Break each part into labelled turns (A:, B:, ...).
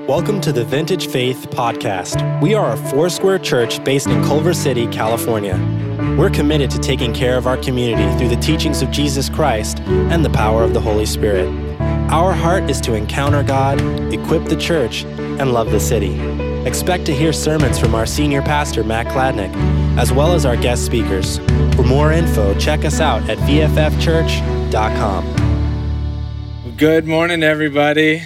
A: Welcome to the Vintage Faith Podcast. We are a Foursquare church based in Culver City, California. We're committed to taking care of our community through the teachings of Jesus Christ and the power of the Holy Spirit. Our heart is to encounter God, equip the church, and love the city. Expect to hear sermons from our senior pastor, Matt Kladnick, as well as our guest speakers. For more info, check us out at vffchurch.com.
B: Good morning, everybody.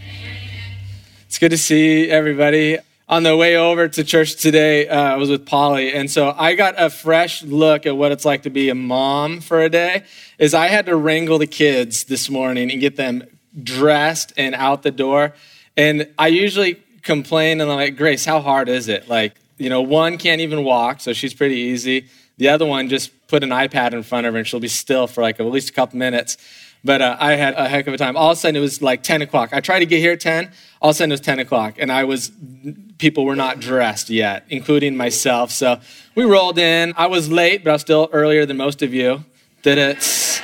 B: It's good to see everybody. On the way over to church today, I was with Polly, and so I got a fresh look at what it's like to be a mom for a day. I had to wrangle the kids this morning and get them dressed and out the door. And I usually complain and I'm like, Grace, how hard is it? One can't even walk, so she's pretty easy. The other one, just put an iPad in front of her and she'll be still for at least a couple minutes. But I had a heck of a time. All of a sudden, it was 10 o'clock. I tried to get here at 10. All of a sudden, it was 10 o'clock. And people were not dressed yet, including myself. So we rolled in. I was late, but I was still earlier than most of you. Did it?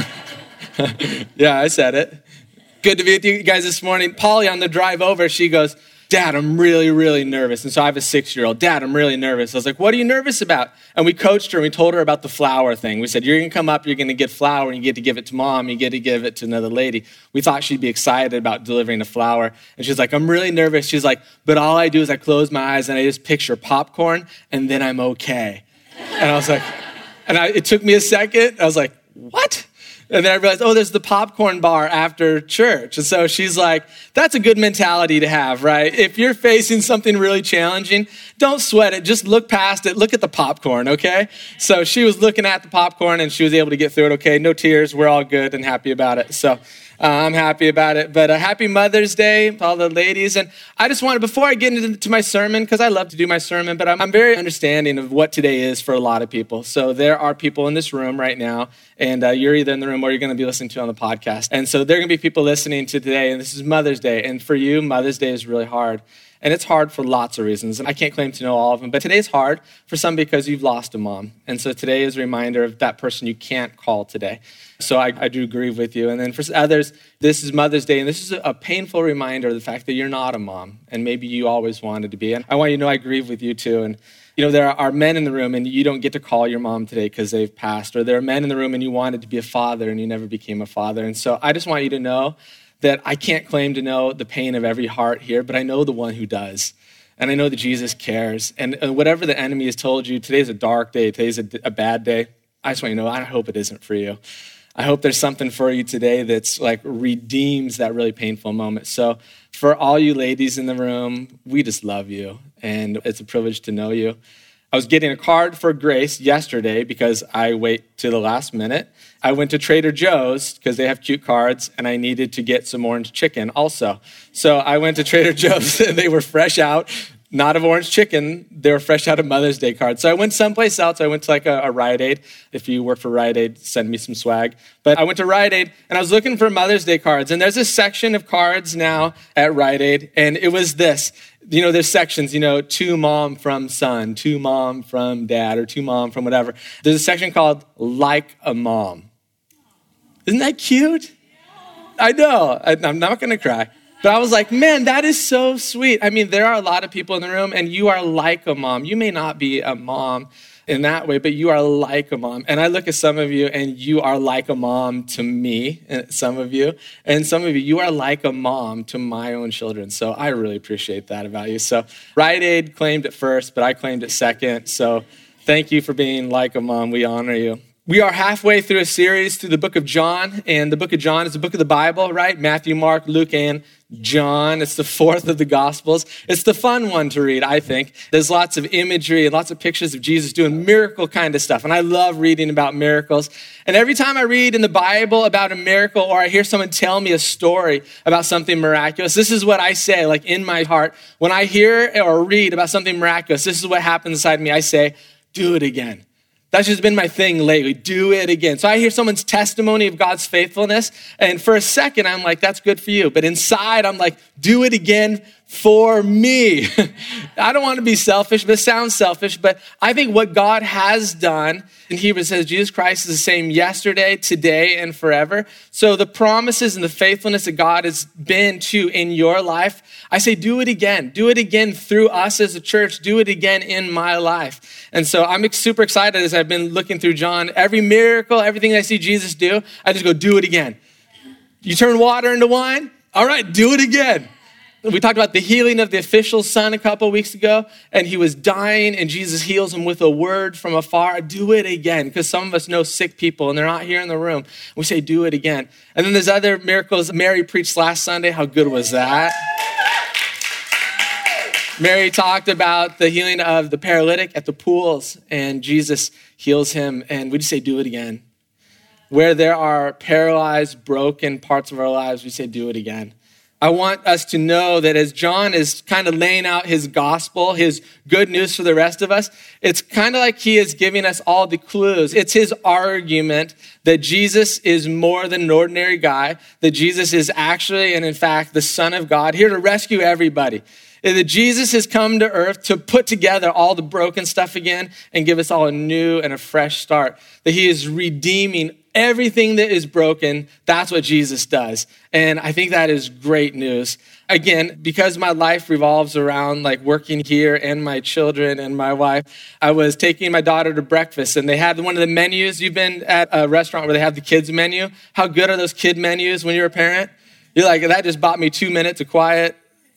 B: Yeah, I said it. Good to be with you guys this morning. Polly, on the drive over, she goes, Dad, I'm really, really nervous. And so I have a 6-year-old. Dad, I'm really nervous. I was like, what are you nervous about? And we coached her and we told her about the flower thing. We said, you're going to come up, you're going to get flour, and you get to give it to mom, you get to give it to another lady. We thought she'd be excited about delivering the flower. And she's like, I'm really nervous. She's like, but all I do is I close my eyes and I just picture popcorn and then I'm okay. And I was like, it took me a second. I was like, what? And then I realized, there's the popcorn bar after church. And so she's like, that's a good mentality to have, right? If you're facing something really challenging, don't sweat it. Just look past it. Look at the popcorn, okay? So she was looking at the popcorn and she was able to get through it, okay? No tears. We're all good and happy about it. So I'm happy about it. But happy Mother's Day to all the ladies. And I just wanted, before I get into my sermon, because I love to do my sermon, but I'm very understanding of what today is for a lot of people. So there are people in this room right now, and you're either in the room or you're going to be listening to on the podcast. And so there are going to be people listening to today, and this is Mother's Day. And for you, Mother's Day is really hard. And it's hard for lots of reasons. I can't claim to know all of them, but today's hard for some because you've lost a mom. And so today is a reminder of that person you can't call today. So I do grieve with you. And then for others, this is Mother's Day, and this is a painful reminder of the fact that you're not a mom, and maybe you always wanted to be. And I want you to know I grieve with you too. And there are men in the room, and you don't get to call your mom today because they've passed. Or there are men in the room, and you wanted to be a father, and you never became a father. And so I just want you to know that I can't claim to know the pain of every heart here, but I know the one who does. And I know that Jesus cares. And whatever the enemy has told you, today's a dark day, today's a bad day, I just want you to know, I hope it isn't for you. I hope there's something for you today that's redeems that really painful moment. So for all you ladies in the room, we just love you. And it's a privilege to know you. I was getting a card for Grace yesterday because I wait to the last minute. I went to Trader Joe's because they have cute cards, and I needed to get some orange chicken also. So I went to Trader Joe's, and they were fresh out, not of orange chicken. They were fresh out of Mother's Day cards. So I went someplace else. I went to a Rite Aid. If you work for Rite Aid, send me some swag. But I went to Rite Aid, and I was looking for Mother's Day cards. And there's a section of cards now at Rite Aid, and it was this. There's sections, to mom from son, to mom from dad, or to mom from whatever. There's a section called Like a Mom. Isn't that cute? I know. I'm not going to cry. But I was like, man, that is so sweet. I mean, there are a lot of people in the room, and you are like a mom. You may not be a mom in that way, but you are like a mom. And I look at some of you, and you are like a mom to me, some of you. And some of you are like a mom to my own children. So I really appreciate that about you. So Rite Aid claimed it first, but I claimed it second. So thank you for being like a mom. We honor you. We are halfway through a series through the book of John, and the book of John is the book of the Bible, right? Matthew, Mark, Luke, and John. It's the fourth of the Gospels. It's the fun one to read, I think. There's lots of imagery and lots of pictures of Jesus doing miracle kind of stuff, and I love reading about miracles. And every time I read in the Bible about a miracle, or I hear someone tell me a story about something miraculous, this is what I say, in my heart. When I hear or read about something miraculous, this is what happens inside me. I say, do it again. That's just been my thing lately. Do it again. So I hear someone's testimony of God's faithfulness, and for a second, I'm like, that's good for you. But inside, I'm like, do it again for me. I don't want to be selfish, but it sounds selfish, but I think what God has done, in Hebrews says Jesus Christ is the same yesterday, today, and forever. So the promises and the faithfulness that God has been to in your life, I say do it again. Do it again through us as a church. Do it again in my life. And so I'm super excited as I've been looking through John. Every miracle, everything I see Jesus do, I just go, do it again. You turn water into wine? All right, do it again. We talked about the healing of the official's son a couple of weeks ago, and he was dying, and Jesus heals him with a word from afar. Do it again, because some of us know sick people, and they're not here in the room. We say, do it again. And then there's other miracles. Mary preached last Sunday. How good was that? Mary talked about the healing of the paralytic at the pools, and Jesus heals him, and we just say, do it again. Where there are paralyzed, broken parts of our lives, we say, do it again. I want us to know that as John is kind of laying out his gospel, his good news for the rest of us, it's kind of like he is giving us all the clues. It's his argument that Jesus is more than an ordinary guy, that Jesus is actually and in fact the Son of God, here to rescue everybody. That Jesus has come to earth to put together all the broken stuff again and give us all a new and a fresh start. That he is redeeming everything that is broken. That's what Jesus does. And I think that is great news. Again, because my life revolves around like working here and my children and my wife, I was taking my daughter to breakfast and they had one of the menus. You've been at a restaurant where they have the kids menu. How good are those kid menus when you're a parent? You're like, that just bought me 2 minutes of quiet.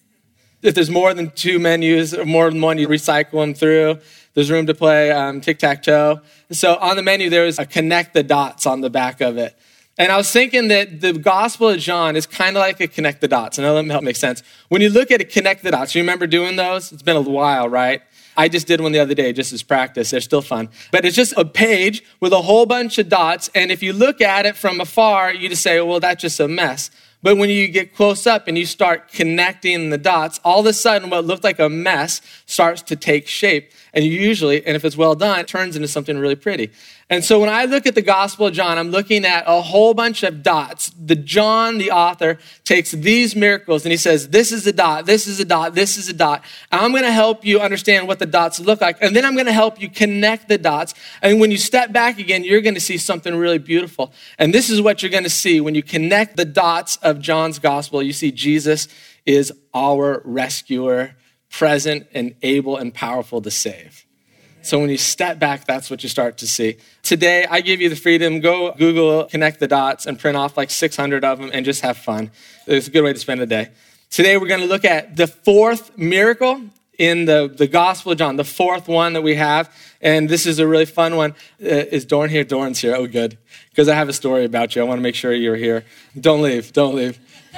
B: If there's more than 2 menus or more than one, you recycle them through. There's room to play tic-tac-toe. So on the menu, there was a connect the dots on the back of it. And I was thinking that the Gospel of John is kind of like a connect the dots. And let me help make sense. When you look at a connect the dots, you remember doing those? It's been a while, right? I just did one the other day just as practice. They're still fun. But it's just a page with a whole bunch of dots. And if you look at it from afar, you just say, well, that's just a mess. But when you get close up and you start connecting the dots, all of a sudden what looked like a mess starts to take shape. And usually, and if it's well done, it turns into something really pretty. And so when I look at the Gospel of John, I'm looking at a whole bunch of dots. John, the author, takes these miracles and he says, this is a dot, this is a dot, this is a dot. And I'm going to help you understand what the dots look like. And then I'm going to help you connect the dots. And when you step back again, you're going to see something really beautiful. And this is what you're going to see when you connect the dots of John's Gospel. You see Jesus is our rescuer, present and able and powerful to save. So when you step back, that's what you start to see. Today, I give you the freedom. Go Google Connect the Dots and print off like 600 of them and just have fun. It's a good way to spend a day. Today, we're going to look at the fourth miracle in the Gospel of John, the fourth one that we have. And this is a really fun one. Is Dorn here? Dorn's here. Oh, good. Because I have a story about you. I want to make sure you're here. Don't leave. Don't leave.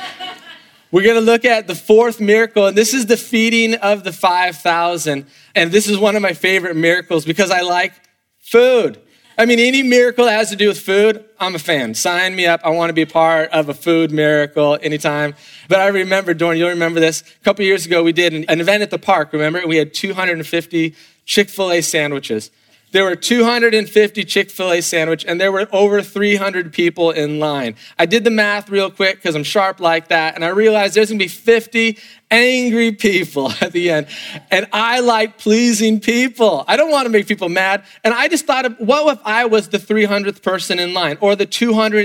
B: We're going to look at the fourth miracle, and this is the feeding of the 5,000. And this is one of my favorite miracles because I like food. I mean, any miracle that has to do with food, I'm a fan. Sign me up. I want to be a part of a food miracle anytime. But I remember, Dorn, you'll remember this. A couple years ago, we did an event at the park, remember? And we had 250 Chick-fil-A sandwiches. There were 250 Chick-fil-A sandwiches, and there were over 300 people in line. I did the math real quick because I'm sharp like that, and I realized there's going to be 50 angry people at the end. And I like pleasing people. I don't want to make people mad. And I just thought, what if I was the 300th person in line or the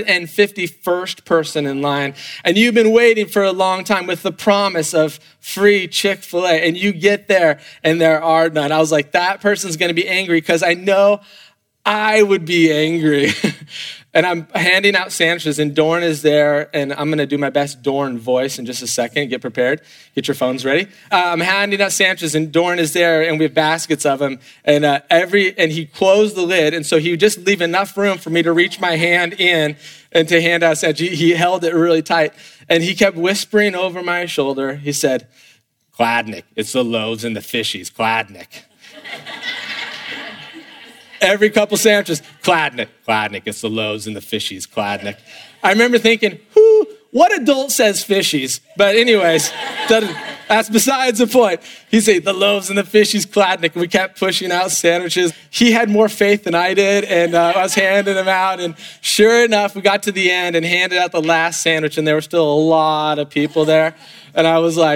B: 251st person in line, and you've been waiting for a long time with the promise of free Chick-fil-A, and you get there and there are none. I was like, that person's going to be angry because I know I would be angry. And I'm handing out sandwiches, and Dorn is there, and I'm going to do my best Dorn voice in just a second. Get prepared. Get your phones ready. I'm handing out sandwiches, and Dorn is there, and we have baskets of them. And and he closed the lid, and so he would just leave enough room for me to reach my hand in and to hand out sandwiches. He held it really tight, and he kept whispering over my shoulder. He said, "Kladnick, it's the loaves and the fishies, Kladnick." Every couple sandwiches, Kladnick, it's the loaves and the fishies, Kladnick. I remember thinking, what adult says fishies? But anyways, that's besides the point. He said, the loaves and the fishies, Kladnick. We kept pushing out sandwiches. He had more faith than I did, and I was handing them out. And sure enough, we got to the end and handed out the last sandwich, and there were still a lot of people there. And I was like,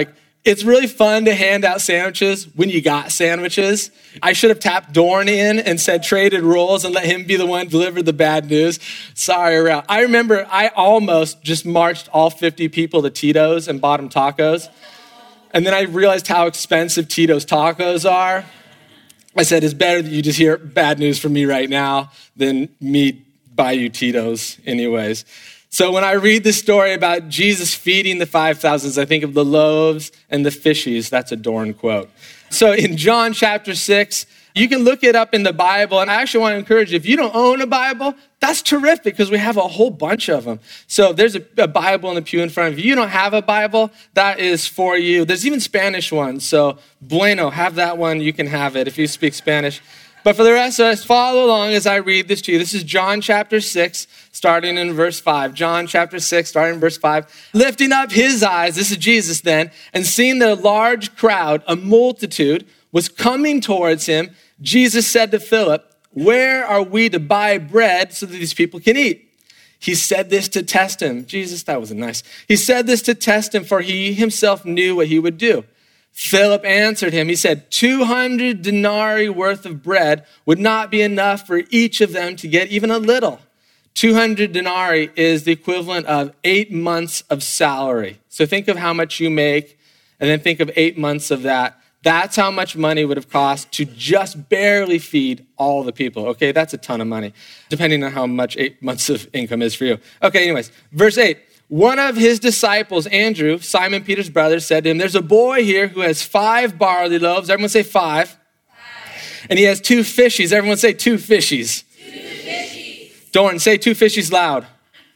B: It's really fun to hand out sandwiches when you got sandwiches. I should have tapped Dorn in and said traded roles and let him be the one to deliver the bad news. Sorry, Ralph. I remember I almost just marched all 50 people to Tito's and bought them tacos. And then I realized how expensive Tito's tacos are. I said, it's better that you just hear bad news from me right now than me buy you Tito's anyways. So when I read this story about Jesus feeding the 5,000s, I think of the loaves and the fishes. That's a Dorn quote. So in John chapter 6, you can look it up in the Bible. And I actually want to encourage you, if you don't own a Bible, that's terrific because we have a whole bunch of them. So there's a Bible in the pew in front of you. If you don't have a Bible, that is for you. There's even Spanish ones. So bueno, have that one. You can have it if you speak Spanish. But for the rest of us, follow along as I read this to you. This is John chapter 6, starting in verse 5. John chapter 6, starting in verse 5. Lifting up his eyes, this is Jesus then, and seeing the large crowd, a multitude, was coming towards him, Jesus said to Philip, where are we to buy bread so that these people can eat? He said this to test him. Jesus, that wasn't nice. He said this to test him, for he himself knew what he would do. Philip answered him. He said, 200 denarii worth of bread would not be enough for each of them to get even a little. 200 denarii is the equivalent of 8 months of salary. So think of how much you make, and then think of 8 months of that. That's how much money would have cost to just barely feed all the people. Okay, that's a ton of money, depending on how much 8 months of income is for you. Okay, anyways, verse 8. One of his disciples, Andrew, Simon Peter's brother, said to him, there's a boy here who has 5 barley loaves. Everyone say 5. 5. And he has 2 fishies. Everyone say 2 fishies. 2 fishies. Dorn, say 2 fishies loud.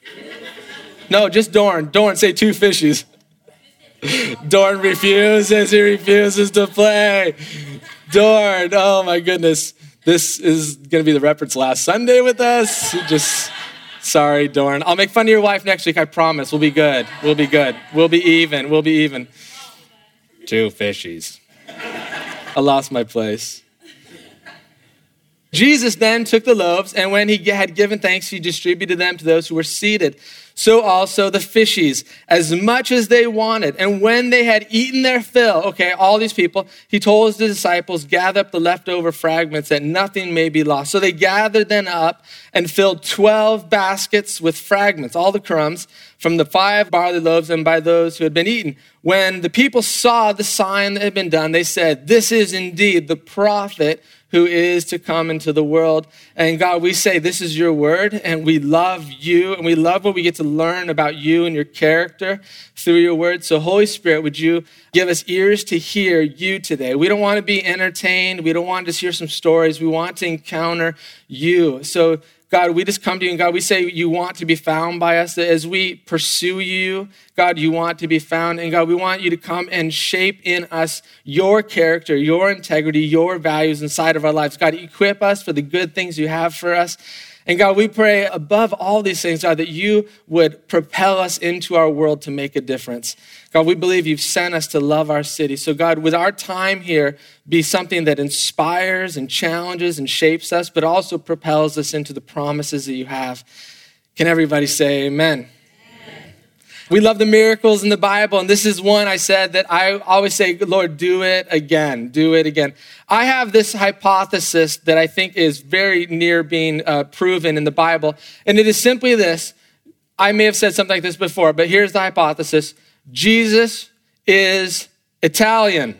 B: No, just Dorn. Dorn, say 2 fishies. Dorn refuses. He refuses to play. Dorn, oh my goodness. This is going to be the reference last Sunday with us. Sorry, Dorn. I'll make fun of your wife next week, I promise. We'll be good. We'll be good. We'll be even. We'll be even. 2 fishies. I lost my place. Jesus then took the loaves, and when he had given thanks, he distributed them to those who were seated. So also the fishies, as much as they wanted. And when they had eaten their fill, okay, all these people, he told his disciples, gather up the leftover fragments that nothing may be lost. So they gathered them up and filled 12 baskets with fragments, all the crumbs from the 5 barley loaves and by those who had been eaten. When the people saw the sign that had been done, they said, this is indeed the prophet who is to come into the world. And God, we say this is your word, and we love you, and we love what we get to learn about you and your character through your word. So Holy Spirit, would you give us ears to hear you today? We don't want to be entertained. We don't want to just hear some stories. We want to encounter you. So God, we just come to you, and God, we say you want to be found by us. As we pursue you, God, you want to be found. And God, we want you to come and shape in us your character, your integrity, your values inside of our lives. God, equip us for the good things you have for us. And God, we pray above all these things, God, that you would propel us into our world to make a difference. God, we believe you've sent us to love our city. So God, with our time here, be something that inspires and challenges and shapes us, but also propels us into the promises that you have. Can everybody say amen? We love the miracles in the Bible, and this is one I said that I always say, Lord, do it again, do it again. I have this hypothesis that I think is very near being proven in the Bible, and it is simply this. I may have said something like this before, but here's the hypothesis. Jesus is Italian.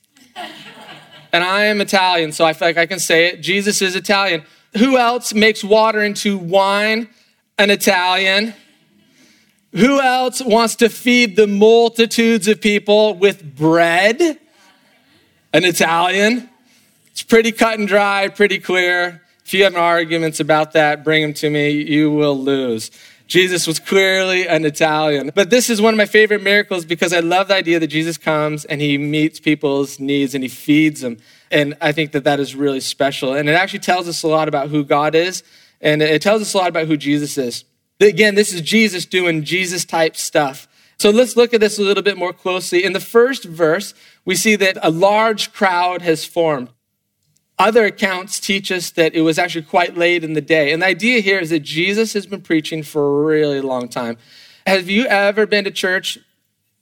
B: And I am Italian, so I feel like I can say it. Jesus is Italian. Who else makes water into wine? An Italian. Who else wants to feed the multitudes of people with bread? An Italian. It's pretty cut and dry, pretty clear. If you have arguments about that, bring them to me. You will lose. Jesus was clearly an Italian. But this is one of my favorite miracles because I love the idea that Jesus comes and he meets people's needs and he feeds them. And I think that that is really special. And it actually tells us a lot about who God is. And it tells us a lot about who Jesus is. Again, this is Jesus doing Jesus-type stuff. So let's look at this a little bit more closely. In the first verse, we see that a large crowd has formed. Other accounts teach us that it was actually quite late in the day. And the idea here is that Jesus has been preaching for a really long time. Have you ever been to church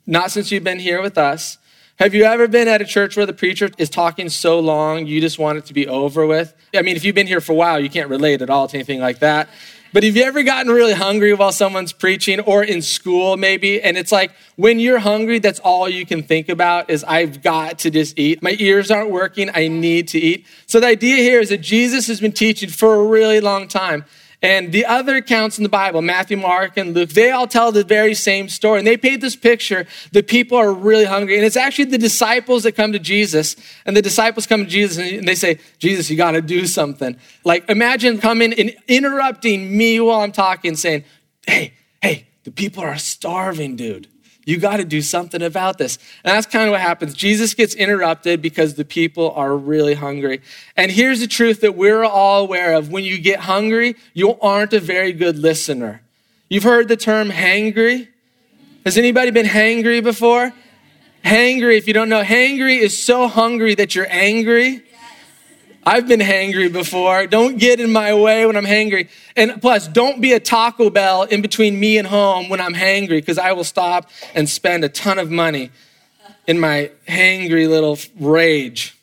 B: Not since you've been here with us. Have you ever been at a church where the preacher is talking so long, you just want it to be over with? I mean, if you've been here for a while, you can't relate at all to anything like that. But have you ever gotten really hungry while someone's preaching, or in school maybe? And it's like, when you're hungry, that's all you can think about is, I've got to just eat. My ears aren't working. I need to eat. So the idea here is that Jesus has been teaching for a really long time. And the other accounts in the Bible, Matthew, Mark, and Luke, they all tell the very same story. And they paint this picture that people are really hungry. And it's actually the disciples that come to Jesus. And the disciples come to Jesus and they say, Jesus, you got to do something. Like, imagine coming and interrupting me while I'm talking, saying, hey, the people are starving, dude. You got to do something about this. And that's kind of what happens. Jesus gets interrupted because the people are really hungry. And here's the truth that we're all aware of. When you get hungry, you aren't a very good listener. You've heard the term hangry. Has anybody been hangry before? Hangry, if you don't know, hangry is so hungry that you're angry. I've been hangry before. Don't get in my way when I'm hangry. And plus, don't be a Taco Bell in between me and home when I'm hangry, because I will stop and spend a ton of money in my hangry little rage.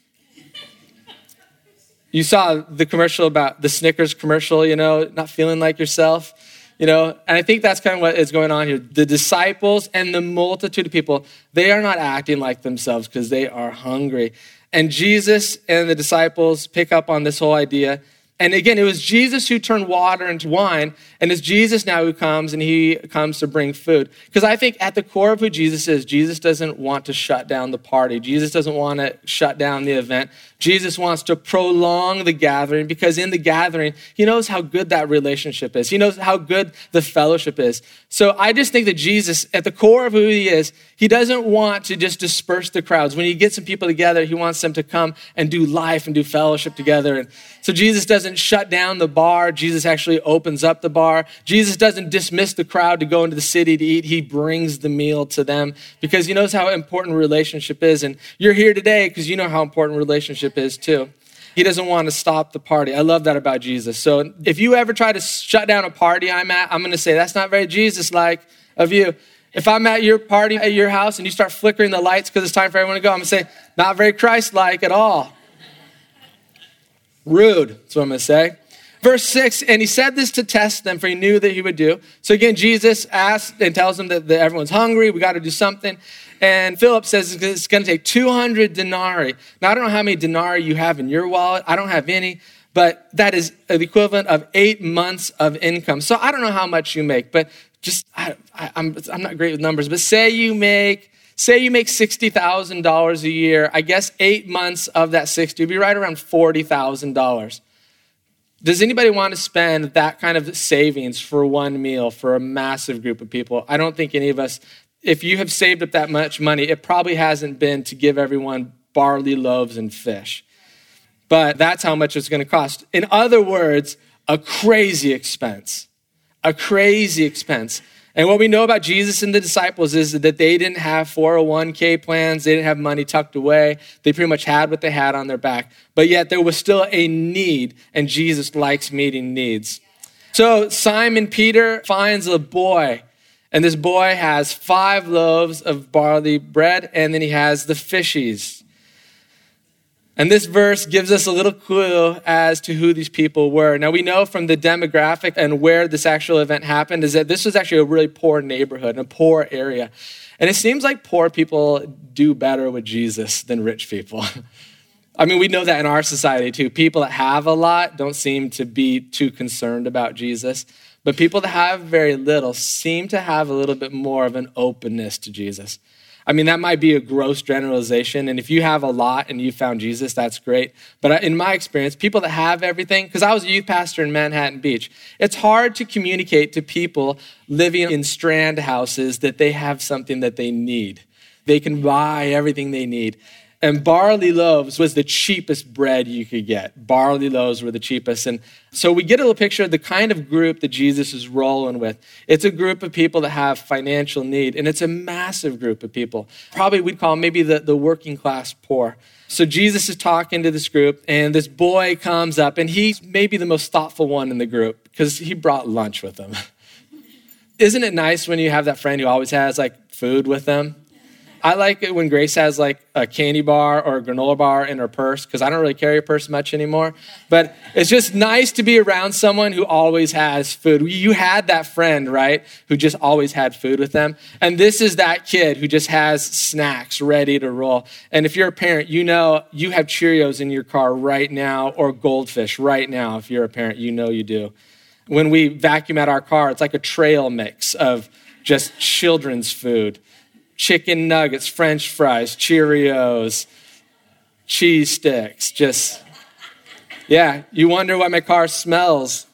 B: You saw the commercial about the Snickers commercial, not feeling like yourself, and I think that's kind of what is going on here. The disciples and the multitude of people, they are not acting like themselves because they are hungry. And Jesus and the disciples pick up on this whole idea. And again, it was Jesus who turned water into wine, and it's Jesus now who comes, and he comes to bring food. Because I think at the core of who Jesus is, Jesus doesn't want to shut down the party. Jesus doesn't want to shut down the event. Jesus wants to prolong the gathering, because in the gathering, he knows how good that relationship is. He knows how good the fellowship is. So I just think that Jesus, at the core of who he is, he doesn't want to just disperse the crowds. When he gets some people together, he wants them to come and do life and do fellowship together. And so Jesus doesn't shut down the bar. Jesus actually opens up the bar. Jesus doesn't dismiss the crowd to go into the city to eat. He brings the meal to them because he knows how important relationship is. And you're here today because you know how important relationship is too. He doesn't want to stop the party. I love that about Jesus. So if you ever try to shut down a party I'm at, I'm going to say that's not very Jesus-like of you. If I'm at your party at your house and you start flickering the lights because it's time for everyone to go, I'm going to say not very Christ-like at all. Rude, that's what I'm going to say. Verse 6, and he said this to test them, for he knew that he would do. So again, Jesus asked and tells them that everyone's hungry. We got to do something. And Philip says it's going to take 200 denarii. Now, I don't know how many denarii you have in your wallet. I don't have any, but that is the equivalent of 8 months of income. So I don't know how much you make, but just, I'm not great with numbers, but say you make $60,000 a year. I guess 8 months of that 60 would be right around $40,000. Does anybody want to spend that kind of savings for one meal for a massive group of people? I don't think any of us, if you have saved up that much money, it probably hasn't been to give everyone barley loaves and fish. But that's how much it's going to cost. In other words, a crazy expense. A crazy expense. And what we know about Jesus and the disciples is that they didn't have 401k plans. They didn't have money tucked away. They pretty much had what they had on their back. But yet there was still a need, and Jesus likes meeting needs. So Simon Peter finds a boy, and this boy has 5 loaves of barley bread, and then he has the fishies. And this verse gives us a little clue as to who these people were. Now, we know from the demographic and where this actual event happened is that this was actually a really poor neighborhood, a poor area. And it seems like poor people do better with Jesus than rich people. I mean, we know that in our society too. People that have a lot don't seem to be too concerned about Jesus. But people that have very little seem to have a little bit more of an openness to Jesus. I mean, that might be a gross generalization. And if you have a lot and you found Jesus, that's great. But in my experience, people that have everything, because I was a youth pastor in Manhattan Beach, it's hard to communicate to people living in strand houses that they have something that they need. They can buy everything they need. And barley loaves was the cheapest bread you could get. Barley loaves were the cheapest. And so we get a little picture of the kind of group that Jesus is rolling with. It's a group of people that have financial need, and it's a massive group of people. Probably we'd call them maybe the working class poor. So Jesus is talking to this group, and this boy comes up, and he's maybe the most thoughtful one in the group because he brought lunch with him. Isn't it nice when you have that friend who always has like food with them? I like it when Grace has like a candy bar or a granola bar in her purse, because I don't really carry a purse much anymore. But it's just nice to be around someone who always has food. You had that friend, right, who just always had food with them. And this is that kid who just has snacks ready to roll. And if you're a parent, you know you have Cheerios in your car right now, or Goldfish right now. If you're a parent, you know you do. When we vacuum out our car, it's like a trail mix of just children's food. Chicken nuggets, French fries, Cheerios, cheese sticks. Just, yeah, you wonder why my car smells.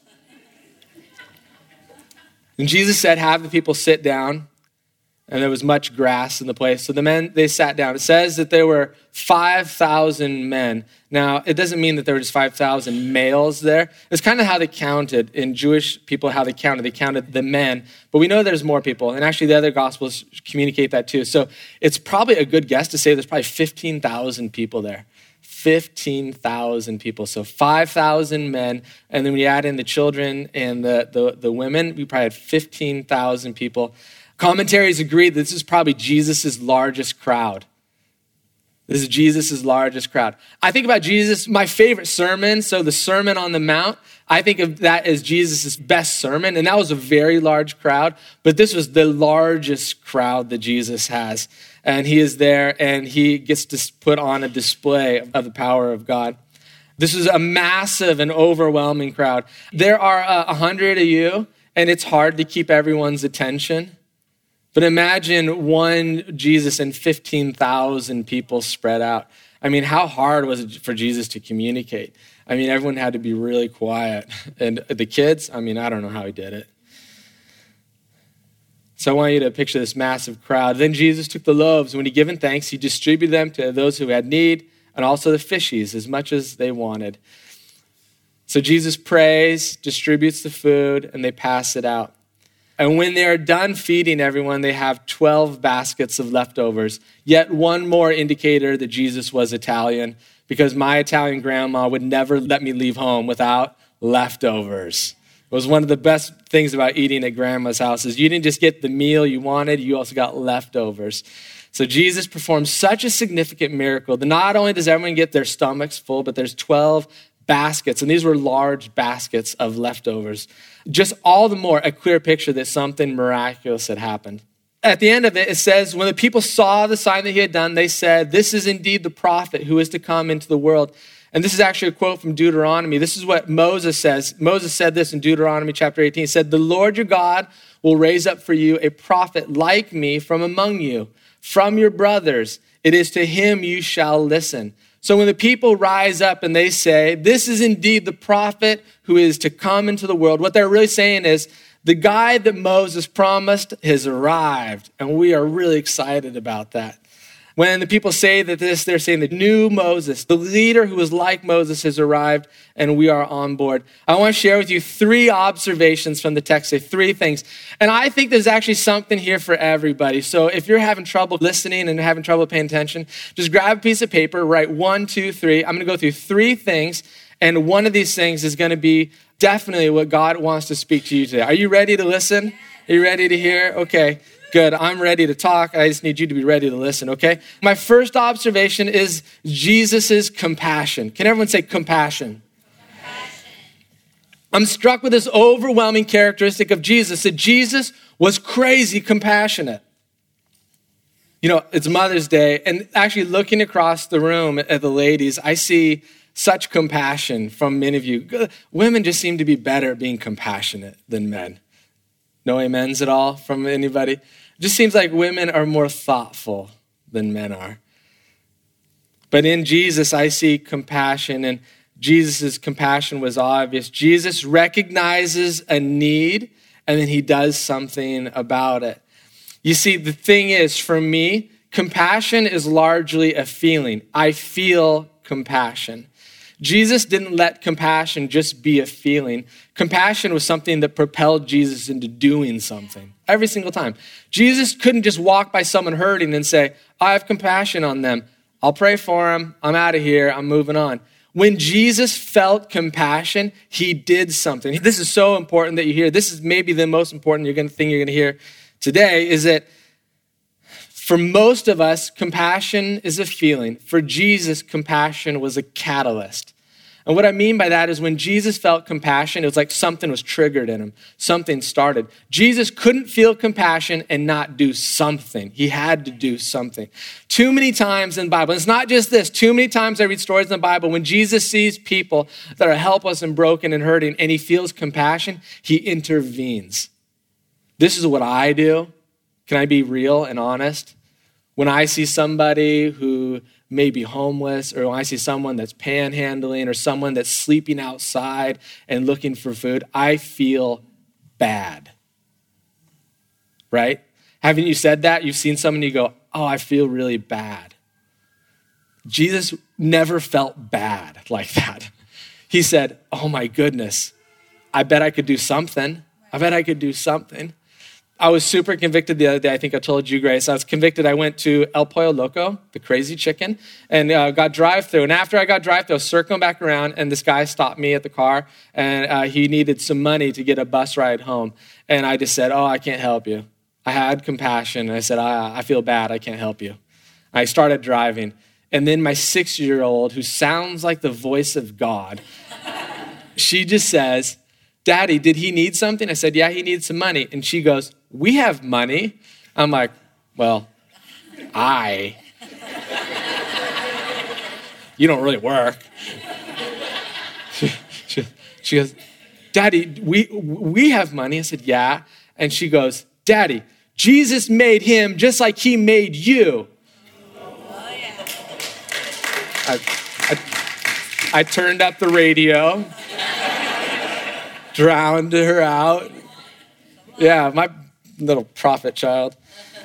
B: And Jesus said, have the people sit down. And there was much grass in the place. So the men, they sat down. It says that there were 5,000 men. Now, it doesn't mean that there were just 5,000 males there. It's kind of how they counted. In Jewish people, how they counted. They counted the men. But we know there's more people. And actually, the other Gospels communicate that too. So it's probably a good guess to say there's probably 15,000 people there. 15,000 people. So 5,000 men. And then when you add in the children and the women, we probably had 15,000 people. Commentaries agree that this is probably Jesus' largest crowd. This is Jesus' largest crowd. I think about Jesus, my favorite sermon, so the Sermon on the Mount, I think of that as Jesus' best sermon, and that was a very large crowd, but this was the largest crowd that Jesus has. And he is there, and he gets to put on a display of the power of God. This is a massive and overwhelming crowd. There are 100 of you, and it's hard to keep everyone's attention. But imagine one Jesus and 15,000 people spread out. I mean, how hard was it for Jesus to communicate? I mean, everyone had to be really quiet. And the kids, I mean, I don't know how he did it. So I want you to picture this massive crowd. Then Jesus took the loaves. When he given thanks, he distributed them to those who had need, and also the fishes, as much as they wanted. So Jesus prays, distributes the food, and they pass it out. And when they are done feeding everyone, they have 12 baskets of leftovers. Yet one more indicator that Jesus was Italian, because my Italian grandma would never let me leave home without leftovers. It was one of the best things about eating at grandma's house is you didn't just get the meal you wanted, you also got leftovers. So Jesus performs such a significant miracle that not only does everyone get their stomachs full, but there's 12 baskets, and these were large baskets of leftovers. Just all the more a clear picture that something miraculous had happened. At the end of it, it says, when the people saw the sign that he had done, they said, this is indeed the prophet who is to come into the world. And this is actually a quote from Deuteronomy. This is what Moses says. Moses said this in Deuteronomy chapter 18. He said, the Lord your God will raise up for you a prophet like me from among you, from your brothers. It is to him you shall listen. So when the people rise up and they say, this is indeed the prophet who is to come into the world, what they're really saying is, the guy that Moses promised has arrived, and we are really excited about that. When the people say that this, they're saying the new Moses, the leader who is like Moses has arrived, and we are on board. I want to share with you 3 observations from the text, say 3 things. And I think there's actually something here for everybody. So if you're having trouble listening and having trouble paying attention, just grab a piece of paper, write 1, 2, 3. I'm going to go through 3 things, and one of these things is going to be definitely what God wants to speak to you today. Are you ready to listen? Are you ready to hear? Okay. Good. I'm ready to talk. I just need you to be ready to listen, okay? My first observation is Jesus' compassion. Can everyone say compassion? Compassion. I'm struck with this overwhelming characteristic of Jesus, that Jesus was crazy compassionate. You know, it's Mother's Day, and actually looking across the room at the ladies, I see such compassion from many of you. Women just seem to be better at being compassionate than men. No amens at all from anybody? It just seems like women are more thoughtful than men are. But in Jesus, I see compassion, and Jesus' compassion was obvious. Jesus recognizes a need, and then he does something about it. You see, the thing is, for me, compassion is largely a feeling. I feel compassion. Jesus didn't let compassion just be a feeling. Compassion was something that propelled Jesus into doing something every single time. Jesus couldn't just walk by someone hurting and say, I have compassion on them. I'll pray for them. I'm out of here. I'm moving on. When Jesus felt compassion, he did something. This is so important that you hear. This is maybe the most important thing you're going to hear today, is that For most of us, compassion is a feeling. For Jesus, compassion was a catalyst. And what I mean by that is when Jesus felt compassion, it was like something was triggered in him. Something started. Jesus couldn't feel compassion and not do something. He had to do something. Too many times in the Bible, it's not just this, too many times I read stories in the Bible when Jesus sees people that are helpless and broken and hurting and he feels compassion, he intervenes. This is what I do. Can I be real and honest? When I see somebody who may be homeless, or when I see someone that's panhandling, or someone that's sleeping outside and looking for food, I feel bad, right? Haven't you said that? You've seen someone, you go, oh, I feel really bad. Jesus never felt bad like that. He said, oh my goodness, I bet I could do something. I bet I could do something. I was super convicted the other day. I think I told you, Grace. I was convicted. I went to El Pollo Loco, the crazy chicken, and got drive-through. And after I got drive-through, I was circling back around, and this guy stopped me at the car, and he needed some money to get a bus ride home. And I just said, oh, I can't help you. I had compassion, and I said, I feel bad. I can't help you. I started driving. And then my 6-year-old, who sounds like the voice of God, she just says, Daddy, did he need something? I said, yeah, he needs some money. And she goes, we have money. I'm like, well, you don't really work. She goes, Daddy, we have money. I said, yeah. And she goes, Daddy, Jesus made him just like he made you. I turned up the radio, drowned her out. Yeah, my little prophet child.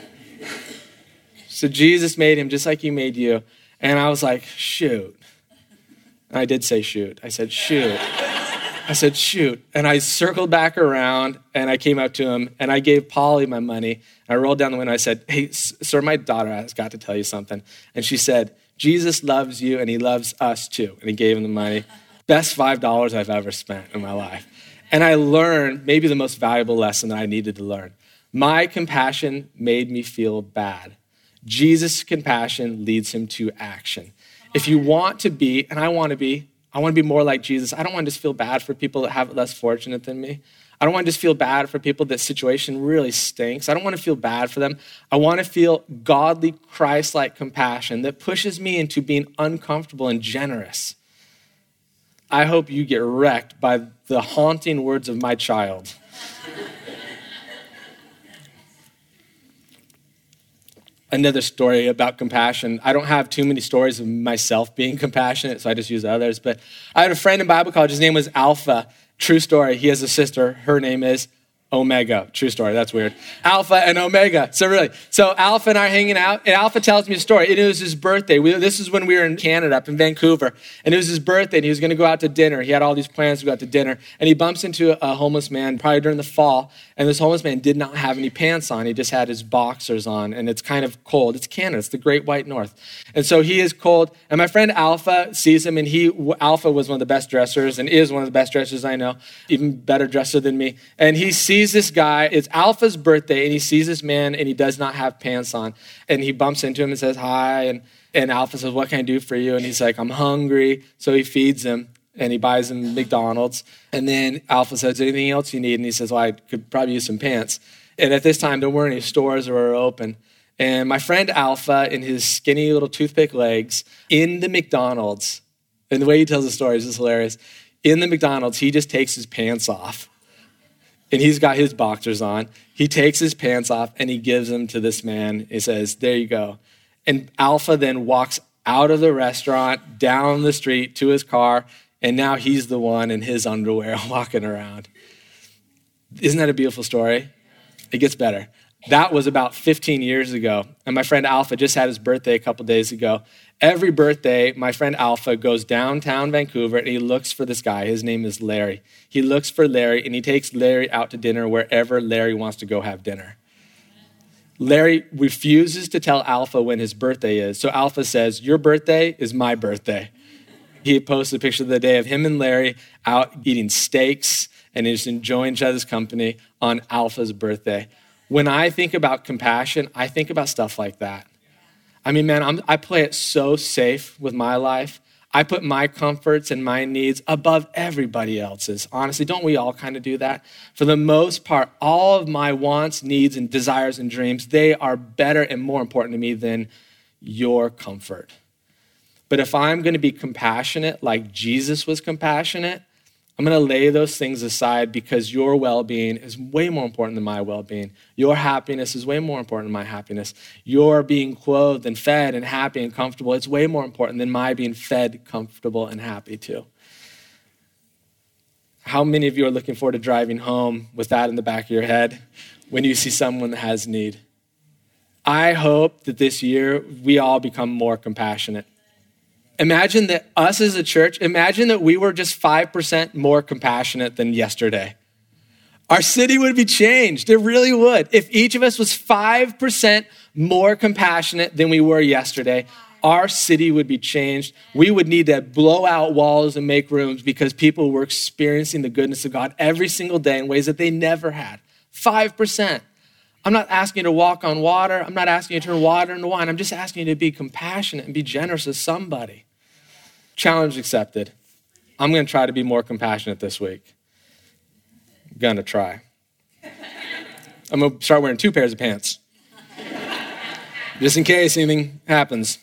B: So Jesus made him just like he made you. And I was like, shoot. And I did say shoot. I said, shoot. I said, shoot. And I circled back around and I came up to him and I gave Polly my money. I rolled down the window. I said, hey, sir, my daughter has got to tell you something. And she said, Jesus loves you and he loves us too. And he gave him the money. Best $5 I've ever spent in my life. And I learned maybe the most valuable lesson that I needed to learn. My compassion made me feel bad. Jesus' compassion leads him to action. If you want to be, and I want to be more like Jesus. I don't want to just feel bad for people that have it less fortunate than me. I don't want to just feel bad for people that situation really stinks. I don't want to feel bad for them. I want to feel godly, Christ-like compassion that pushes me into being uncomfortable and generous. I hope you get wrecked by the haunting words of my child. Another story about compassion. I don't have too many stories of myself being compassionate, so I just use others. But I had a friend in Bible college. His name was Alpha. True story. He has a sister. Her name is Omega. True story. That's weird. Alpha and Omega. So Alpha and I are hanging out, and Alpha tells me a story. It was his birthday. This is when we were in Canada, up in Vancouver, and it was his birthday, and he was going to go out to dinner. He had all these plans to go out to dinner, and he bumps into a homeless man probably during the fall, and this homeless man did not have any pants on. He just had his boxers on, and it's kind of cold. It's Canada. It's the Great White North. And so he is cold, and my friend Alpha sees him, and Alpha was one of the best dressers and is one of the best dressers I know, even better dresser than me, and he sees this guy. It's Alpha's birthday, and he sees this man, and he does not have pants on. And he bumps into him and says, hi. And Alpha says, what can I do for you? And he's like, I'm hungry. So he feeds him, and he buys him McDonald's. And then Alpha says, anything else you need? And he says, well, I could probably use some pants. And at this time, there weren't any stores that were open. And my friend Alpha, in his skinny little toothpick legs, in the McDonald's, and the way he tells the story is just hilarious. In the McDonald's, he just takes his pants off. And he's got his boxers on. He takes his pants off and he gives them to this man. He says, there you go. And Alpha then walks out of the restaurant, down the street to his car, and now he's the one in his underwear walking around. Isn't that a beautiful story? It gets better. That was about 15 years ago. And my friend Alpha just had his birthday a couple days ago. Every birthday, my friend Alpha goes downtown Vancouver and he looks for this guy. His name is Larry. He looks for Larry and he takes Larry out to dinner wherever Larry wants to go have dinner. Larry refuses to tell Alpha when his birthday is. So Alpha says, your birthday is my birthday. He posts a picture of the day of him and Larry out eating steaks and just enjoying each other's company on Alpha's birthday. When I think about compassion, I think about stuff like that. I mean, man, I play it so safe with my life. I put my comforts and my needs above everybody else's. Honestly, don't we all kind of do that? For the most part, all of my wants, needs, and desires and dreams, they are better and more important to me than your comfort. But if I'm going to be compassionate like Jesus was compassionate, I'm going to lay those things aside because your well-being is way more important than my well-being. Your happiness is way more important than my happiness. Your being clothed and fed and happy and comfortable, it's way more important than my being fed, comfortable, and happy too. How many of you are looking forward to driving home with that in the back of your head when you see someone that has need? I hope that this year we all become more compassionate. Imagine that us as a church, imagine that we were just 5% more compassionate than yesterday. Our city would be changed. It really would. If each of us was 5% more compassionate than we were yesterday, our city would be changed. We would need to blow out walls and make rooms because people were experiencing the goodness of God every single day in ways that they never had. 5%. I'm not asking you to walk on water. I'm not asking you to turn water into wine. I'm just asking you to be compassionate and be generous with somebody. Challenge accepted. I'm going to try to be more compassionate this week. I'm going to try. I'm going to start wearing 2 pairs of pants. Just in case anything happens.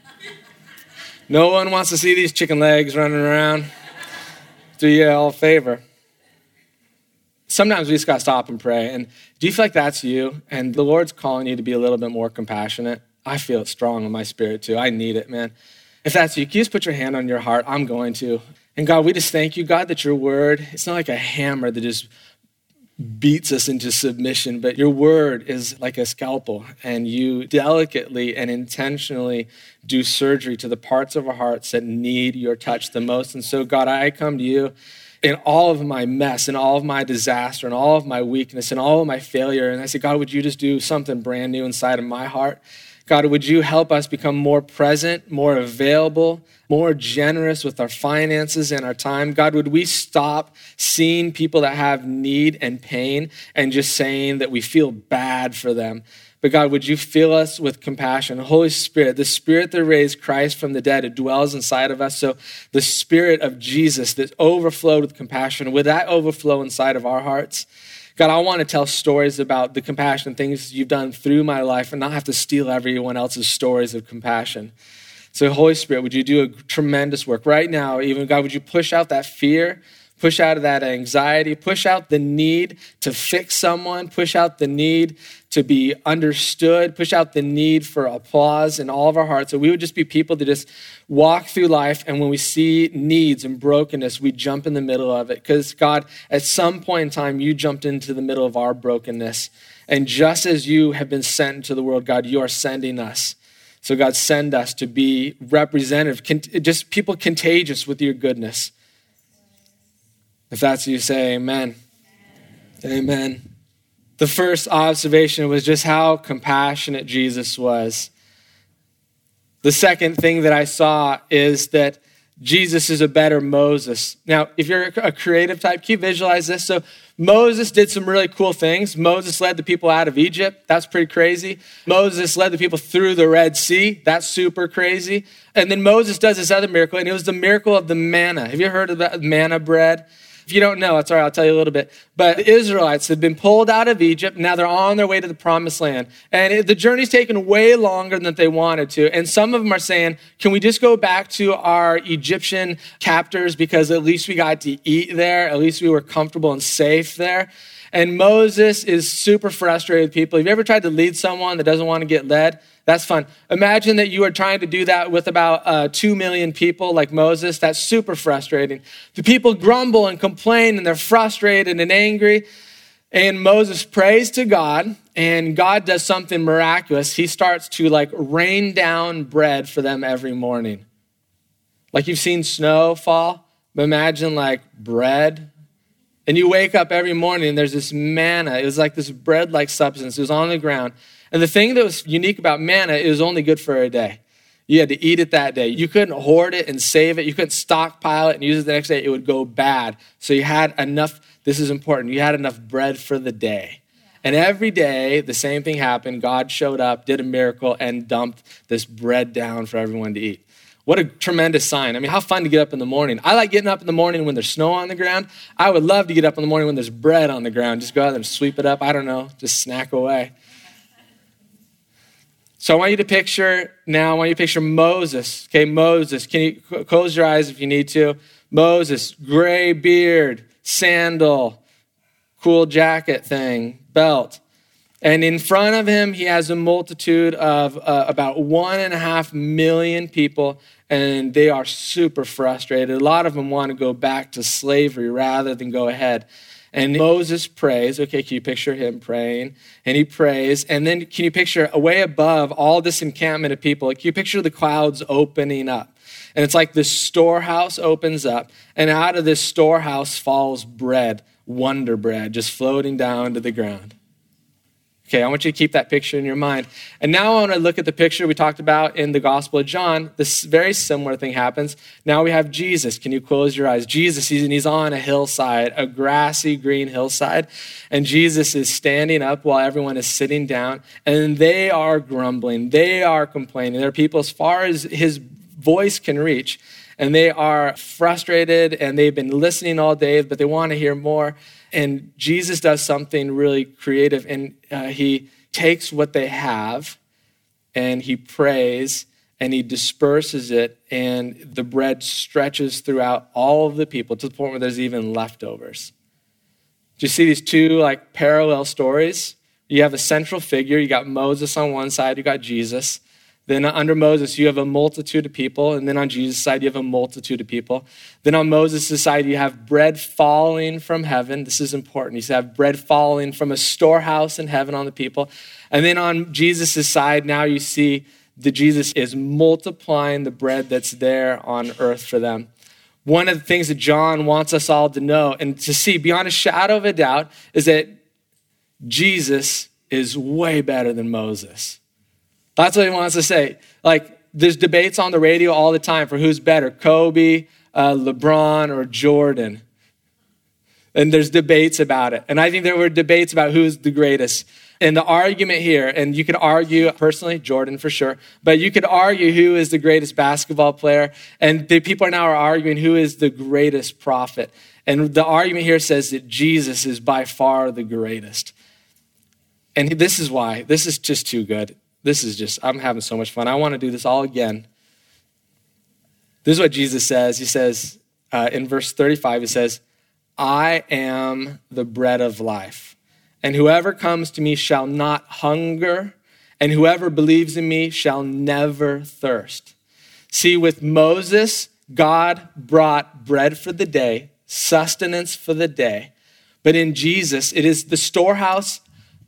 B: No one wants to see these chicken legs running around. Do you all a favor? Sometimes we just got to stop and pray. And do you feel like that's you? And the Lord's calling you to be a little bit more compassionate? I feel it strong in my spirit too. I need it, man. If that's you, can you just put your hand on your heart? I'm going to. And God, we just thank you, God, that your word, it's not like a hammer that just beats us into submission, but your word is like a scalpel, and you delicately and intentionally do surgery to the parts of our hearts that need your touch the most. And so, God, I come to you in all of my mess and all of my disaster and all of my weakness and all of my failure. And I say, God, would you just do something brand new inside of my heart? God, would you help us become more present, more available, more generous with our finances and our time? God, would we stop seeing people that have need and pain and just saying that we feel bad for them? But God, would you fill us with compassion? Holy Spirit, the Spirit that raised Christ from the dead, it dwells inside of us. So the Spirit of Jesus that overflowed with compassion, would that overflow inside of our hearts? God, I want to tell stories about the compassion, things you've done through my life, and not have to steal everyone else's stories of compassion. So Holy Spirit, would you do a tremendous work right now? Even God, would you push out that fear, push out of that anxiety, push out the need to fix someone, push out the need to be understood, push out the need for applause in all of our hearts. So we would just be people that just walk through life, and when we see needs and brokenness, we jump in the middle of it. Because God, at some point in time, you jumped into the middle of our brokenness. And just as you have been sent into the world, God, you are sending us. So God, send us to be representative, just people contagious with your goodness. If that's you, say amen. Amen. The first observation was just how compassionate Jesus was. The second thing that I saw is that Jesus is a better Moses. Now, if you're a creative type, can you visualize this? So Moses did some really cool things. Moses led the people out of Egypt. That's pretty crazy. Moses led the people through the Red Sea. That's super crazy. And then Moses does this other miracle, and it was the miracle of the manna. Have you heard of that manna bread? If you don't know, it's all right, I'll tell you a little bit. But the Israelites had been pulled out of Egypt. Now they're on their way to the promised land. And the journey's taken way longer than they wanted to. And some of them are saying, can we just go back to our Egyptian captors because at least we got to eat there. At least we were comfortable and safe there. And Moses is super frustrated with people. Have you ever tried to lead someone that doesn't want to get led? That's fun. Imagine that you are trying to do that with about 2 million people like Moses. That's super frustrating. The people grumble and complain, and they're frustrated and angry. And Moses prays to God, and God does something miraculous. He starts to rain down bread for them every morning. Like you've seen snow fall, but imagine bread. And you wake up every morning and there's this manna. It was like this bread-like substance. It was on the ground. And the thing that was unique about manna, it was only good for a day. You had to eat it that day. You couldn't hoard it and save it. You couldn't stockpile it and use it the next day. It would go bad. So you had enough, this is important, you had enough bread for the day. And every day, the same thing happened. God showed up, did a miracle, and dumped this bread down for everyone to eat. What a tremendous sign. I mean, how fun to get up in the morning. I like getting up in the morning when there's snow on the ground. I would love to get up in the morning when there's bread on the ground. Just go out there and sweep it up. I don't know, just snack away. So I want you to picture Moses. Okay, Moses. Can you close your eyes if you need to? Moses, gray beard, sandal, cool jacket thing, belt. And in front of him, he has a multitude of about 1.5 million people, and they are super frustrated. A lot of them want to go back to slavery rather than go ahead. And Moses prays. Okay, can you picture him praying? And he prays. And then can you picture way above all this encampment of people, can you picture the clouds opening up? And it's like this storehouse opens up, and out of this storehouse falls bread, wonder bread, just floating down to the ground. Okay, I want you to keep that picture in your mind. And now I want to look at the picture we talked about in the Gospel of John. This very similar thing happens. Now we have Jesus. Can you close your eyes? Jesus, he's on a hillside, a grassy green hillside. And Jesus is standing up while everyone is sitting down. And they are grumbling. They are complaining. There are people as far as his voice can reach. And they are frustrated, and they've been listening all day, but they want to hear more. And Jesus does something really creative, and he takes what they have, and he prays, and he disperses it, and the bread stretches throughout all of the people to the point where there's even leftovers. Do you see these two parallel stories? You have a central figure. You got Moses on one side. You got Jesus. Then under Moses, you have a multitude of people. And then on Jesus' side, you have a multitude of people. Then on Moses' side, you have bread falling from heaven. This is important. You have bread falling from a storehouse in heaven on the people. And then on Jesus' side, now you see that Jesus is multiplying the bread that's there on earth for them. One of the things that John wants us all to know and to see beyond a shadow of a doubt is that Jesus is way better than Moses. That's what he wants to say. There's debates on the radio all the time for who's better, Kobe, LeBron, or Jordan. And there's debates about it. And I think there were debates about who's the greatest. And the argument here, and you could argue, personally, Jordan for sure, but you could argue who is the greatest basketball player. And the people now are arguing who is the greatest prophet. And the argument here says that Jesus is by far the greatest. And this is why. This is just too good. I'm having so much fun. I want to do this all again. This is what Jesus says. He says, in verse 35, he says, I am the bread of life, and whoever comes to me shall not hunger, and whoever believes in me shall never thirst. See, with Moses, God brought bread for the day, sustenance for the day. But in Jesus, it is the storehouse.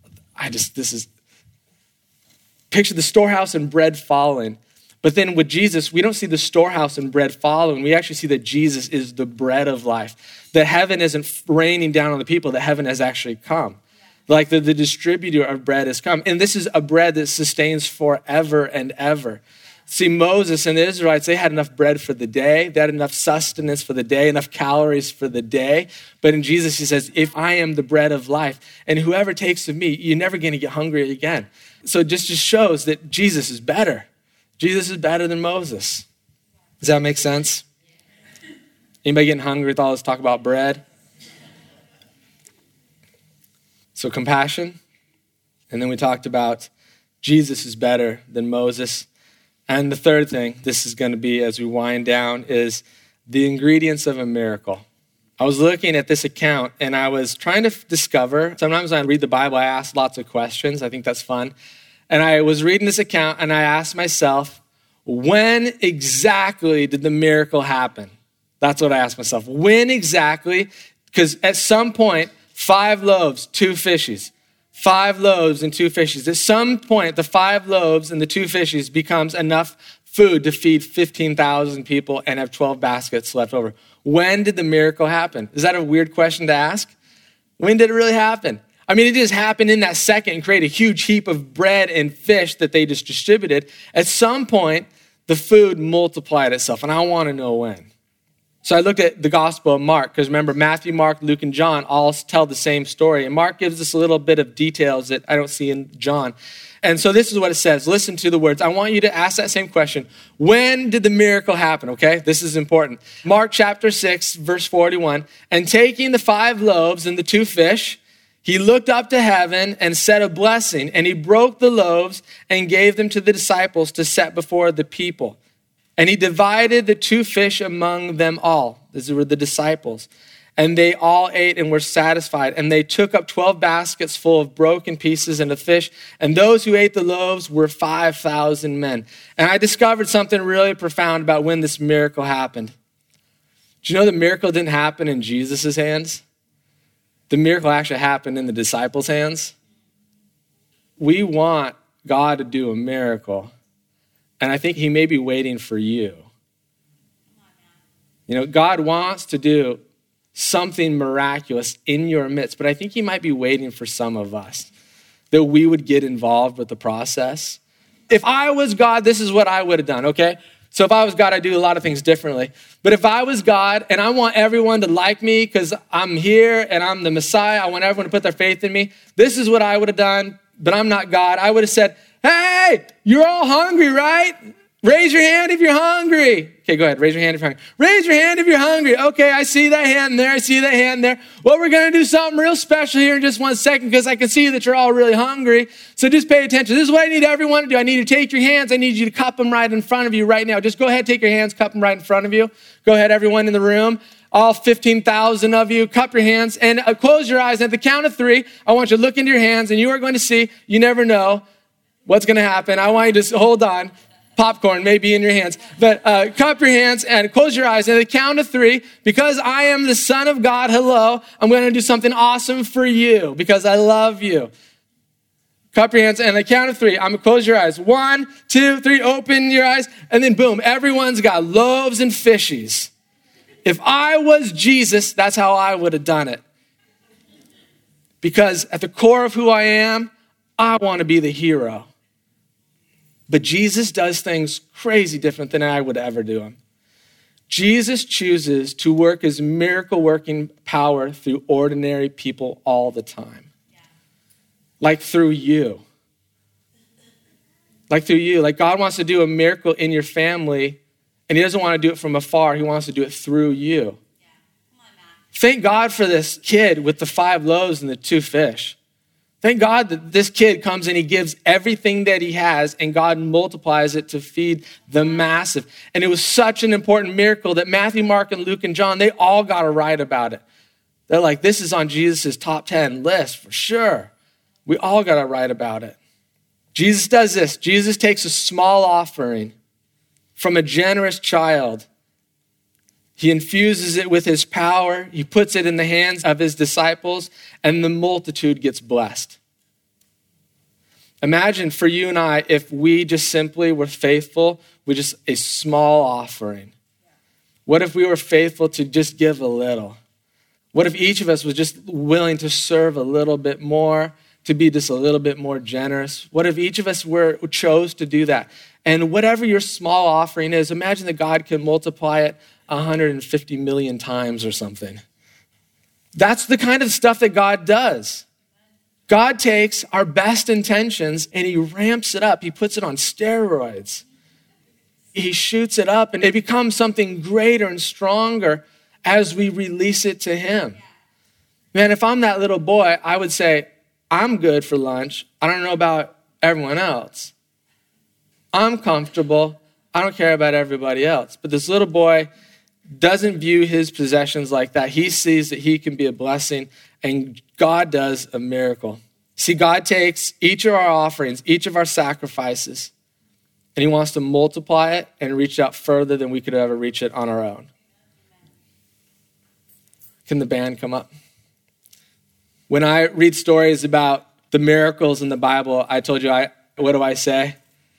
B: Picture the storehouse and bread falling. But then with Jesus, we don't see the storehouse and bread following. We actually see that Jesus is the bread of life. That heaven isn't raining down on the people, that heaven has actually come. Like the distributor of bread has come. And this is a bread that sustains forever and ever. See, Moses and the Israelites, they had enough bread for the day. They had enough sustenance for the day, enough calories for the day. But in Jesus, he says, if I am the bread of life, and whoever takes of me, you're never going to get hungry again. So it just shows that Jesus is better. Jesus is better than Moses. Does that make sense? Anybody getting hungry with all this talk about bread? So compassion. And then we talked about Jesus is better than Moses. And the third thing, this is going to be as we wind down, is the ingredients of a miracle. I was looking at this account and I was trying to discover, sometimes when I read the Bible, I ask lots of questions. I think that's fun. And I was reading this account and I asked myself, when exactly did the miracle happen? That's what I asked myself. When exactly? Because at some point, 5 loaves, 2 fishes. 5 loaves and 2 fishes. At some point, the 5 loaves and the 2 fishes becomes enough food to feed 15,000 people and have 12 baskets left over. When did the miracle happen? Is that a weird question to ask? When did it really happen? I mean, it just happened in that second and created a huge heap of bread and fish that they just distributed. At some point, the food multiplied itself, and I want to know when. So I looked at the Gospel of Mark, because remember, Matthew, Mark, Luke, and John all tell the same story. And Mark gives us a little bit of details that I don't see in John. And so this is what it says. Listen to the words. I want you to ask that same question. When did the miracle happen, okay? This is important. Mark chapter 6, verse 41. And taking the 5 loaves and the 2 fish, he looked up to heaven and said a blessing. And he broke the loaves and gave them to the disciples to set before the people. And he divided the 2 fish among them all. These were the disciples. And they all ate and were satisfied. And they took up 12 baskets full of broken pieces and of fish. And those who ate the loaves were 5,000 men. And I discovered something really profound about when this miracle happened. Do you know the miracle didn't happen in Jesus' hands? The miracle actually happened in the disciples' hands. We want God to do a miracle. And I think he may be waiting for you. You know, God wants to do something miraculous in your midst, but I think he might be waiting for some of us, that we would get involved with the process. If I was God, this is what I would have done, okay? So if I was God, I'd do a lot of things differently. But if I was God and I want everyone to like me because I'm here and I'm the Messiah, I want everyone to put their faith in me, this is what I would have done, but I'm not God. I would have said, hey, you're all hungry, right? Raise your hand if you're hungry. Okay, go ahead. Raise your hand if you're hungry. Raise your hand if you're hungry. Okay, I see that hand there. I see that hand there. Well, we're going to do something real special here in just 1 second because I can see that you're all really hungry. So just pay attention. This is what I need everyone to do. I need you to take your hands. I need you to cup them right in front of you right now. Just go ahead, take your hands, cup them right in front of you. Go ahead, everyone in the room. All 15,000 of you, cup your hands and close your eyes. At the count of 3, I want you to look into your hands and you are going to see, you never know what's going to happen. I want you to hold on. Popcorn may be in your hands. But cup your hands and close your eyes. And at the count of 3, because I am the Son of God, hello, I'm going to do something awesome for you because I love you. Cup your hands and at the count of 3, I'm going to close your eyes. 1, 2, 3, open your eyes. And then boom, everyone's got loaves and fishies. If I was Jesus, that's how I would have done it. Because at the core of who I am, I want to be the hero. But Jesus does things crazy different than I would ever do them. Jesus chooses to work his miracle-working power through ordinary people all the time. Yeah. Like through you. Like through you. Like God wants to do a miracle in your family, and he doesn't want to do it from afar. He wants to do it through you. Yeah. Come on, Matt. Thank God for this kid with the 5 loaves and the 2 fish. Thank God that this kid comes and he gives everything that he has and God multiplies it to feed the massive. And it was such an important miracle that Matthew, Mark, and Luke, and John, they all got to write about it. They're like, this is on Jesus' top 10 list for sure. We all got to write about it. Jesus does this. Jesus takes a small offering from a generous child. He infuses it with his power. He puts it in the hands of his disciples, and the multitude gets blessed. Imagine for you and I, if we just simply were faithful with just a small offering. What if we were faithful to just give a little? What if each of us was just willing to serve a little bit more, to be just a little bit more generous? What if each of us chose to do that? And whatever your small offering is, imagine that God can multiply it 150 million times or something. That's the kind of stuff that God does. God takes our best intentions and he ramps it up. He puts it on steroids. He shoots it up and it becomes something greater and stronger as we release it to him. Man, if I'm that little boy, I would say, I'm good for lunch. I don't know about everyone else. I'm comfortable. I don't care about everybody else. But this little boy doesn't view his possessions like that. He sees that he can be a blessing, and God does a miracle. See, God takes each of our offerings, each of our sacrifices, and he wants to multiply it and reach out further than we could ever reach it on our own. Can the band come up? When I read stories about the miracles in the Bible, I told you, what do I say?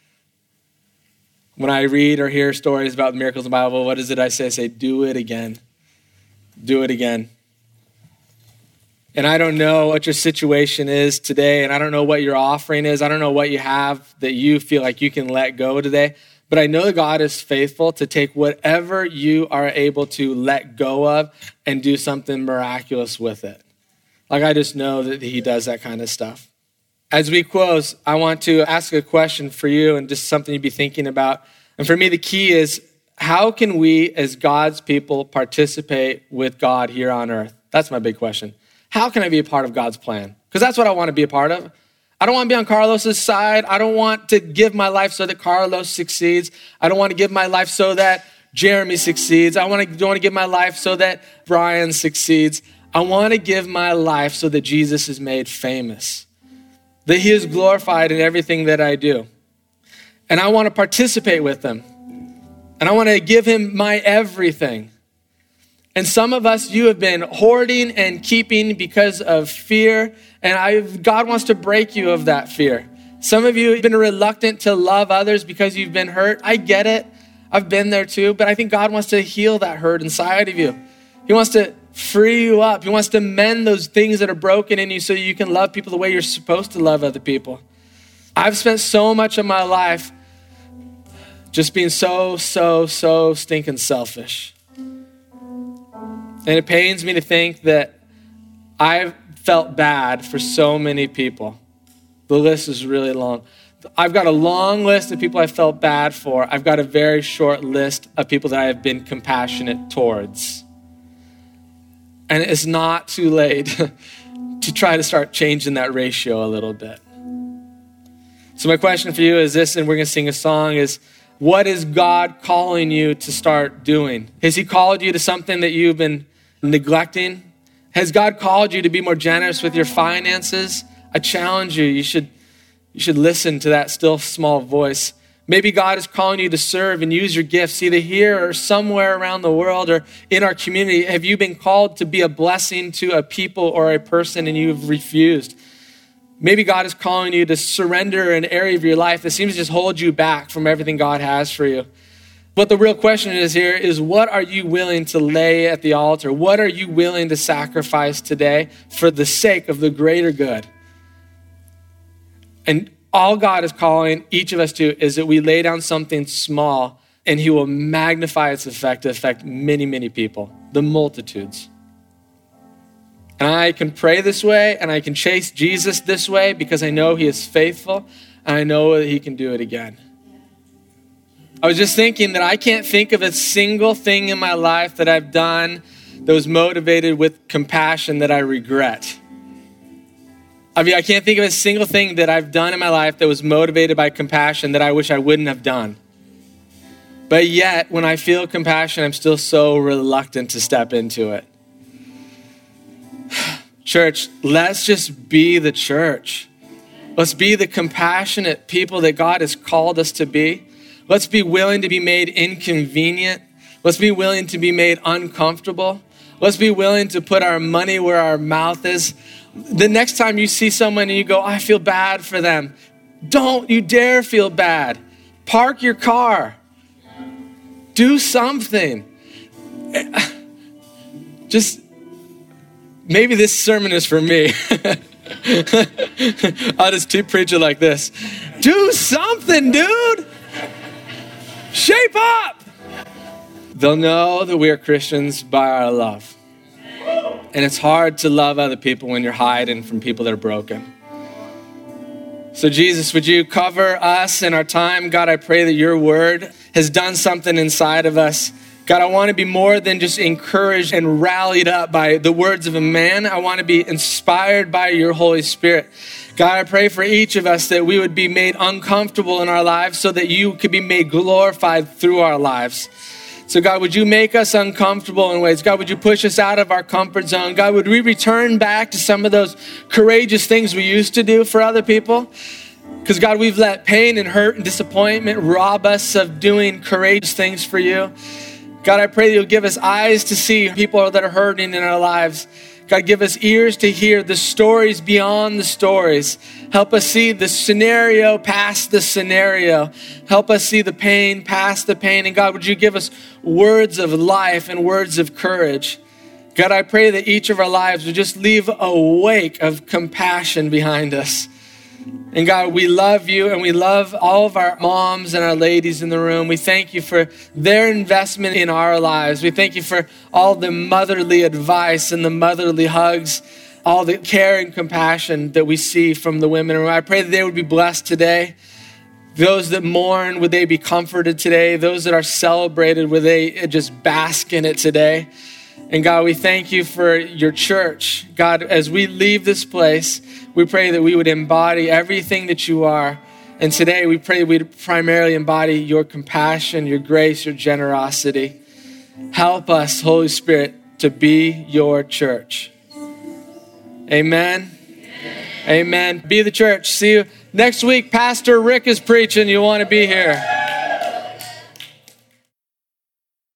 B: When I read or hear stories about miracles in the Bible, what is it I say? I say, do it again. Do it again. And I don't know what your situation is today, and I don't know what your offering is. I don't know what you have that you feel like you can let go today. But I know that God is faithful to take whatever you are able to let go of and do something miraculous with it. Like, I just know that he does that kind of stuff. As we close, I want to ask a question for you and just something you'd be thinking about. And for me, the key is, how can we as God's people participate with God here on earth? That's my big question. How can I be a part of God's plan? Because that's what I want to be a part of. I don't want to be on Carlos's side. I don't want to give my life so that Carlos succeeds. I don't want to give my life so that Jeremy succeeds. I don't want to give my life so that Brian succeeds. I want to give my life so that Jesus is made famous, that he is glorified in everything that I do. And I want to participate with him. And I want to give him my everything. And some of us, you have been hoarding and keeping because of fear. And God wants to break you of that fear. Some of you have been reluctant to love others because you've been hurt. I get it. I've been there too. But I think God wants to heal that hurt inside of you. He wants to free you up. He wants to mend those things that are broken in you so you can love people the way you're supposed to love other people. I've spent so much of my life just being so stinking selfish. And it pains me to think that I've felt bad for so many people. The list is really long. I've got a long list of people I felt bad for. I've got a very short list of people that I have been compassionate towards. And it's not too late to try to start changing that ratio a little bit. So my question for you is this, and we're going to sing a song, is what is God calling you to start doing? Has he called you to something that you've been neglecting? Has God called you to be more generous with your finances? I challenge you, you should listen to that still small voice. Maybe God is calling you to serve and use your gifts, either here or somewhere around the world or in our community. Have you been called to be a blessing to a people or a person and you've refused? Maybe God is calling you to surrender an area of your life that seems to just hold you back from everything God has for you. But the real question is here is, what are you willing to lay at the altar? What are you willing to sacrifice today for the sake of the greater good? And all God is calling each of us to is that we lay down something small and he will magnify its effect to affect many, many people, the multitudes. And I can pray this way and I can chase Jesus this way because I know he is faithful and I know that he can do it again. I was just thinking that I can't think of a single thing in my life that I've done that was motivated with compassion that I regret. I mean, I can't think of a single thing that I've done in my life that was motivated by compassion that I wish I wouldn't have done. But yet, when I feel compassion, I'm still so reluctant to step into it. Church, let's just be the church. Let's be the compassionate people that God has called us to be. Let's be willing to be made inconvenient. Let's be willing to be made uncomfortable. Let's be willing to put our money where our mouth is. The next time you see someone and you go, I feel bad for them, don't you dare feel bad. Park your car. Do something. Just, maybe this sermon is for me. I'll just keep preaching like this. Do something, dude. Shape up. They'll know that we are Christians by our love. And it's hard to love other people when you're hiding from people that are broken. So Jesus, would you cover us in our time? God, I pray that your word has done something inside of us. God, I want to be more than just encouraged and rallied up by the words of a man. I want to be inspired by your Holy Spirit. God, I pray for each of us that we would be made uncomfortable in our lives so that you could be made glorified through our lives. So God, would you make us uncomfortable in ways? God, would you push us out of our comfort zone? God, would we return back to some of those courageous things we used to do for other people? Because God, we've let pain and hurt and disappointment rob us of doing courageous things for you. God, I pray that you'll give us eyes to see people that are hurting in our lives. God, give us ears to hear the stories beyond the stories. Help us see the scenario past the scenario. Help us see the pain past the pain. And God, would you give us words of life and words of courage? God, I pray that each of our lives would just leave a wake of compassion behind us. And God, we love you and we love all of our moms and our ladies in the room. We thank you for their investment in our lives. We thank you for all the motherly advice and the motherly hugs, all the care and compassion that we see from the women. And I pray that they would be blessed today. Those that mourn, would they be comforted today? Those that are celebrated, would they just bask in it today? And God, we thank you for your church. God, as we leave this place, we pray that we would embody everything that you are. And today we pray we'd primarily embody your compassion, your grace, your generosity. Help us, Holy Spirit, to be your church. Amen. Amen. Be the church. See you next week. Pastor Rick is preaching. You want to be here.